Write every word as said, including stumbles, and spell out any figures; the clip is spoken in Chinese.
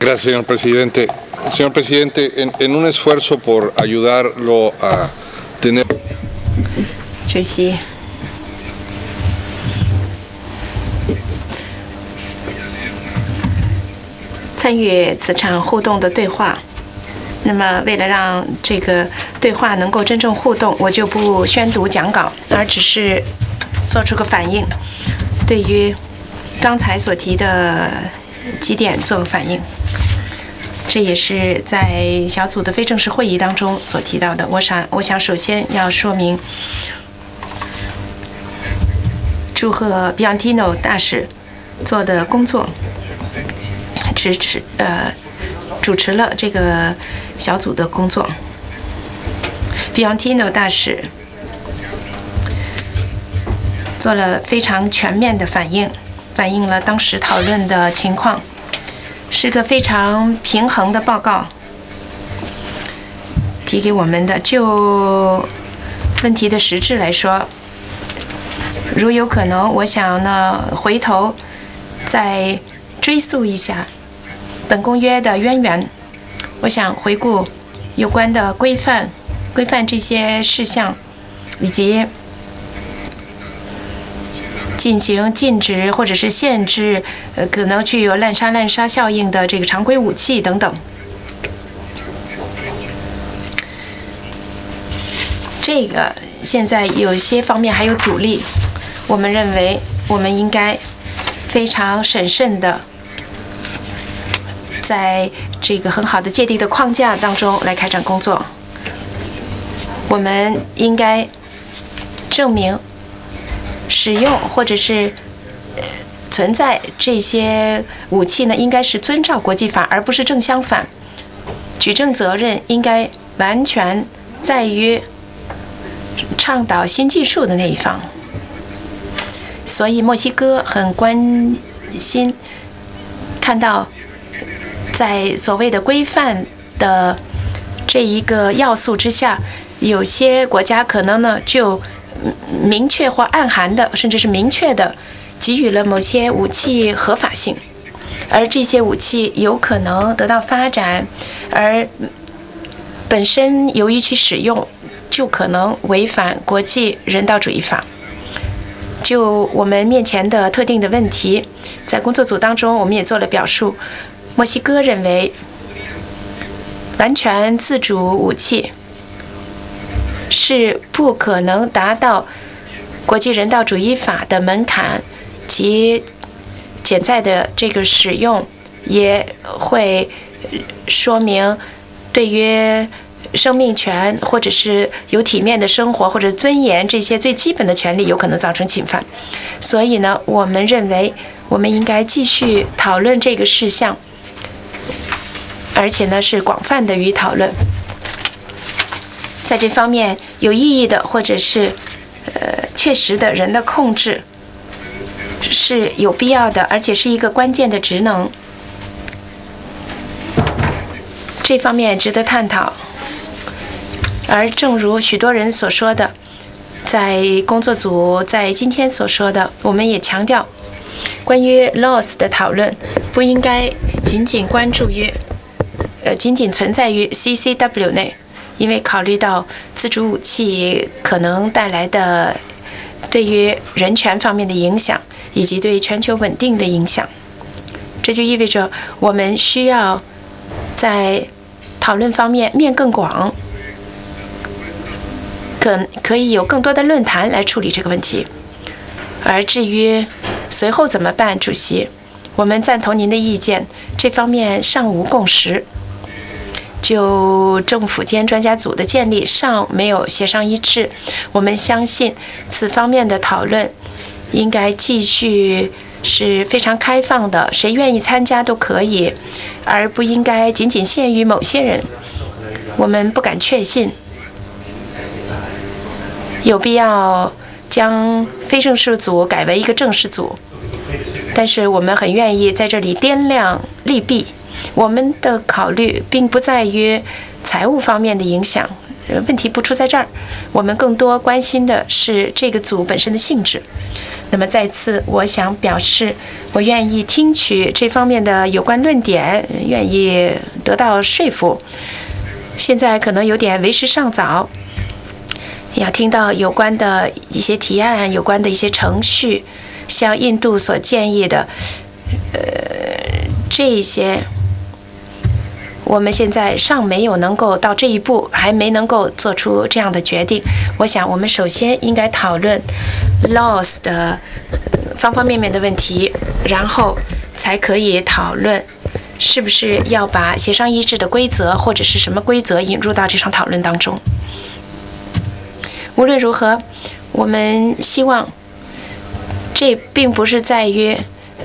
Gracias, señor presidente. Señor presidente, en, en un esfuerzo por ayudarlo a tener. 主席，参与此场互动的对话。那么，为了让这个对话能够真正互动，我就不宣读讲稿，而只是做出个反应，对于刚才所提的几点做个反应。这也是在小组的非正式会议当中所提到的。我想，我想首先要说明，祝贺 Biantino 大使做的工作，支持呃主持了这个小组的工作。Biantino 大使做了非常全面的反应，反映了当时讨论的情况。是个非常平衡的报告，提给我们的。就问题的实质来说，如有可能，我想呢，回头再追溯一下本公约的渊源。我想回顾有关的规范、规范这些事项，以及进行禁止或者是限制，呃，可能具有滥杀滥杀效应的这个常规武器等等。这个现在有些方面还有阻力，我们认为我们应该非常审慎的，在这个很好的界定的框架当中来开展工作。我们应该证明使用或者是存在这些武器呢，应该是遵照国际法，而不是正相反。举证责任应该完全在于倡导新技术的那一方。所以墨西哥很关心看到在所谓的规范的这一个要素之下，有些国家可能呢就明确或暗含的，甚至是明确的给予了某些武器合法性，而这些武器有可能得到发展，而本身由于其使用就可能违反国际人道主义法。就我们面前的特定的问题，在工作组当中我们也做了表述。墨西哥认为完全自主武器是不可能达到国际人道主义法的门槛，其潜在的这个使用也会说明对于生命权或者是有体面的生活或者尊严这些最基本的权利有可能造成侵犯。所以呢，我们认为我们应该继续讨论这个事项，而且呢是广泛的予以讨论。在这方面有意义的或者是呃确实的人的控制是有必要的，而且是一个关键的职能。这方面值得探讨。而正如许多人所说的，在工作组在今天所说的，我们也强调，关于 loss 的讨论不应该仅仅关注于，呃，仅仅存在于 C C W 内，因为考虑到自主武器可能带来的对于人权方面的影响，以及对全球稳定的影响，这就意味着我们需要在讨论方面面更广。可可以有更多的论坛来处理这个问题。而至于随后怎么办，主席，我们赞同您的意见，这方面尚无共识。就政府间专家组的建立尚没有协商一致，我们相信此方面的讨论应该继续是非常开放的，谁愿意参加都可以，而不应该仅仅限于某些人。我们不敢确信有必要将非正式组改为一个正式组，但是我们很愿意在这里掂量利弊。我们的考虑并不在于财务方面的影响， 问题不出在这儿，我们更多关心的是这个组本身的性质。那么再次，我想表示，我愿意听取这方面的有关论点，愿意得到说服。现在可能有点为时尚早，要听到有关的一些提案，有关的一些程序，像印度所建议的，呃，这一些。我们现在尚没有能够到这一步，还没能够做出这样的决定。我想，我们首先应该讨论 laws 的方方面面的问题，然后才可以讨论是不是要把协商一致的规则或者是什么规则引入到这场讨论当中。无论如何，我们希望这并不是在于